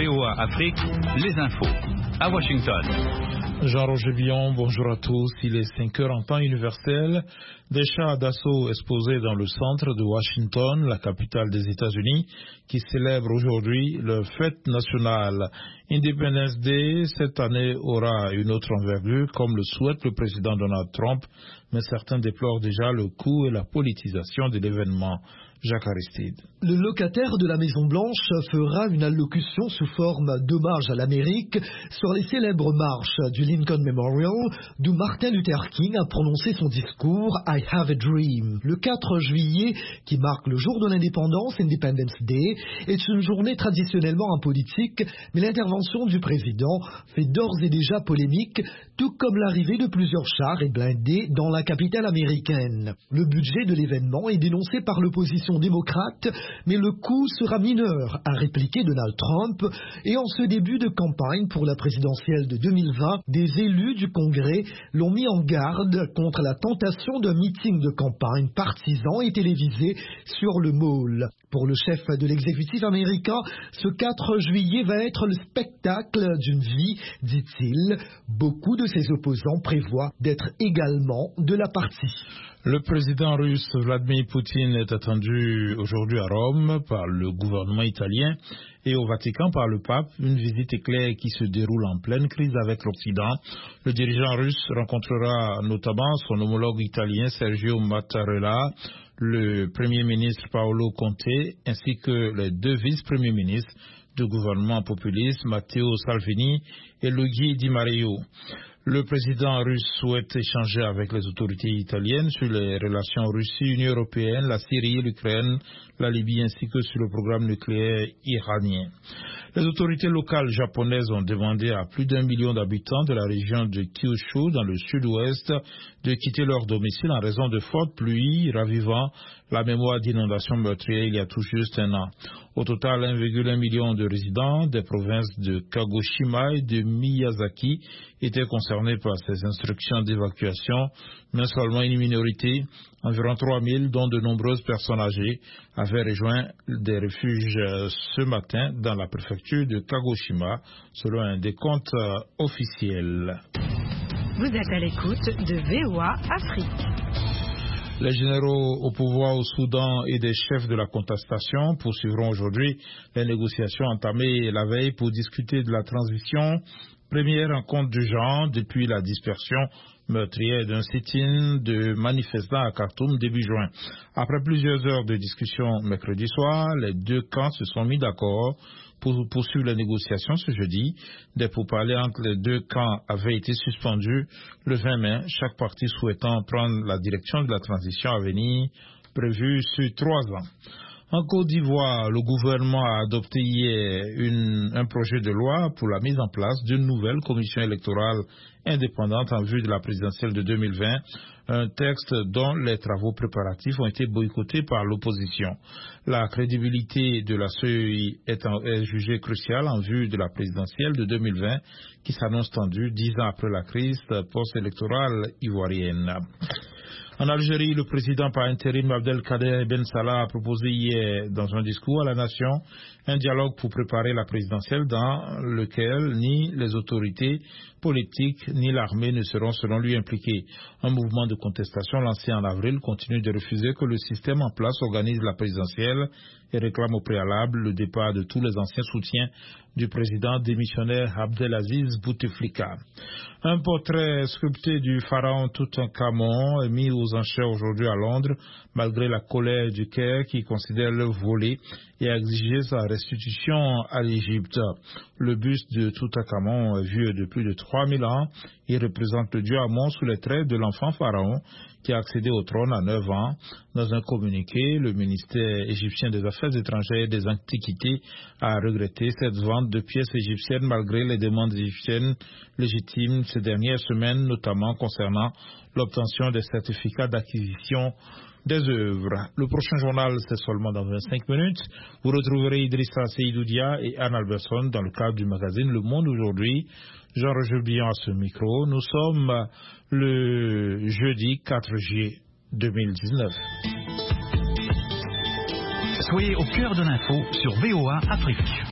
VOA Afrique, les infos. À Washington. Jean-Roger Billon, bonjour à tous. Il est 5 heures en temps universel. Des chars d'assaut exposés dans le centre de Washington, la capitale des États-Unis, qui célèbre aujourd'hui leur fête nationale. Independence Day, cette année, aura une autre envergure, comme le souhaite le président Donald Trump, mais certains déplorent déjà le coût et la politisation de l'événement. Jacques Aristide. Le locataire de la Maison-Blanche fera une allocution sous forme d'hommage à l'Amérique sur les célèbres marches du Lincoln Memorial, d'où Martin Luther King a prononcé son discours « I have a dream ». Le 4 juillet, qui marque le jour de l'indépendance, Independence Day, est une journée traditionnellement apolitique, mais l'intervention du président fait d'ores et déjà polémique, tout comme l'arrivée de plusieurs chars et blindés dans la capitale américaine. Le budget de l'événement est dénoncé par l'opposition démocrate, mais le coût sera mineur, a répliqué Donald Trump. Et en ce début de campagne pour la présidentielle de 2020, des élus du Congrès l'ont mis en garde contre la tentation d'un meeting de campagne partisan et télévisé sur le Mall. Pour le chef de l'exécutif américain, ce 4 juillet va être le spectacle d'une vie, dit-il. Beaucoup de ses opposants prévoient d'être également de la partie. Le président russe Vladimir Poutine est attendu aujourd'hui à Rome par le gouvernement italien et au Vatican par le pape, une visite éclair qui se déroule en pleine crise avec l'Occident. Le dirigeant russe rencontrera notamment son homologue italien Sergio Mattarella, le premier ministre Paolo Conte ainsi que les deux vice-premiers ministres du gouvernement populiste Matteo Salvini et Luigi Di Maio. Le président russe souhaite échanger avec les autorités italiennes sur les relations Russie-Union européenne, la Syrie, l'Ukraine, la Libye ainsi que sur le programme nucléaire iranien. Les autorités locales japonaises ont demandé à plus d'1 million d'habitants de la région de Kyushu, dans le sud-ouest, de quitter leur domicile en raison de fortes pluies, ravivant la mémoire d'inondations meurtrières il y a tout juste un an. Au total, 1,1 million de résidents des provinces de Kagoshima et de Miyazaki étaient concernés par ces instructions d'évacuation, mais seulement une minorité, environ 3000, dont de nombreuses personnes âgées, avaient rejoint des refuges ce matin dans la préfecture de Kagoshima, selon un décompte officiel. Vous êtes à l'écoute de VOA Afrique. Les généraux au pouvoir au Soudan et des chefs de la contestation poursuivront aujourd'hui les négociations entamées la veille pour discuter de la transition, première rencontre du genre depuis la dispersion meurtrière d'un sit-in de manifestants à Khartoum début juin. Après plusieurs heures de discussion mercredi soir, les deux camps se sont mis d'accord pour poursuivre les négociations ce jeudi. Des pourparlers entre les deux camps avaient été suspendus le 20 mai, chaque partie souhaitant prendre la direction de la transition à venir, prévue sur 3 ans. En Côte d'Ivoire, le gouvernement a adopté hier un projet de loi pour la mise en place d'une nouvelle commission électorale indépendante en vue de la présidentielle de 2020, un texte dont les travaux préparatifs ont été boycottés par l'opposition. La crédibilité de la CEI est jugée cruciale en vue de la présidentielle de 2020 qui s'annonce tendue 10 ans après la crise post-électorale ivoirienne. En Algérie, le président par intérim Abdelkader Ben Salah a proposé hier dans un discours à la nation un dialogue pour préparer la présidentielle dans lequel ni les autorités politiques ni l'armée ne seront selon lui impliqués. Un mouvement de contestation lancé en avril continue de refuser que le système en place organise la présidentielle et réclame au préalable le départ de tous les anciens soutiens du président démissionnaire Abdelaziz Bouteflika. Un portrait sculpté du pharaon Toutankhamon est mis aux enchères aujourd'hui à Londres, malgré la colère du Caire qui considère le volé et a exigé sa restitution à l'Égypte. Le buste de Toutankhamon est vieux de plus de 3000 ans. Il représente le dieu Amon sous les traits de l'enfant pharaon qui a accédé au trône à 9 ans. Dans un communiqué, le ministère égyptien des Affaires étrangères et des Antiquités a regretté cette vente de pièces égyptiennes malgré les demandes égyptiennes légitimes ces dernières semaines, notamment concernant l'obtention des certificats d'acquisition des œuvres. Le prochain journal, c'est seulement dans 25 minutes. Vous retrouverez Idrissa Seydoudia et Anne Alberson dans le cadre du magazine Le Monde aujourd'hui. Jean-Roger Billon à ce micro. Nous sommes le jeudi 4 juillet 2019. Soyez au cœur de l'info sur VOA Afrique.